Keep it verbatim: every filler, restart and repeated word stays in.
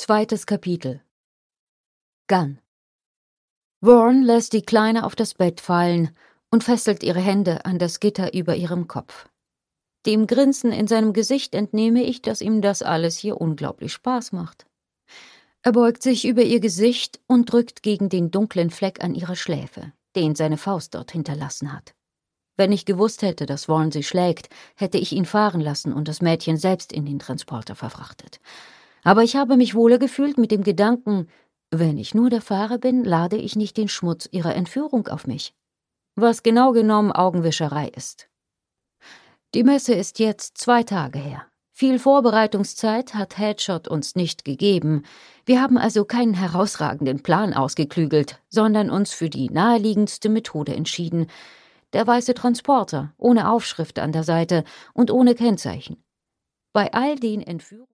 Zweites Kapitel. Gunn. Warren lässt die Kleine auf das Bett fallen und fesselt ihre Hände an das Gitter über ihrem Kopf. Dem Grinsen in seinem Gesicht entnehme ich, dass ihm das alles hier unglaublich Spaß macht. Er beugt sich über ihr Gesicht und drückt gegen den dunklen Fleck an ihrer Schläfe, den seine Faust dort hinterlassen hat. Wenn ich gewusst hätte, dass Warren sie schlägt, hätte ich ihn fahren lassen und das Mädchen selbst in den Transporter verfrachtet. Aber ich habe mich wohler gefühlt mit dem Gedanken, wenn ich nur der Fahrer bin, lade ich nicht den Schmutz ihrer Entführung auf mich. Was genau genommen Augenwischerei ist. Die Messe ist jetzt zwei Tage her. Viel Vorbereitungszeit hat Headshot uns nicht gegeben. Wir haben also keinen herausragenden Plan ausgeklügelt, sondern uns für die naheliegendste Methode entschieden. Der weiße Transporter, ohne Aufschrift an der Seite und ohne Kennzeichen. Bei all den Entführungen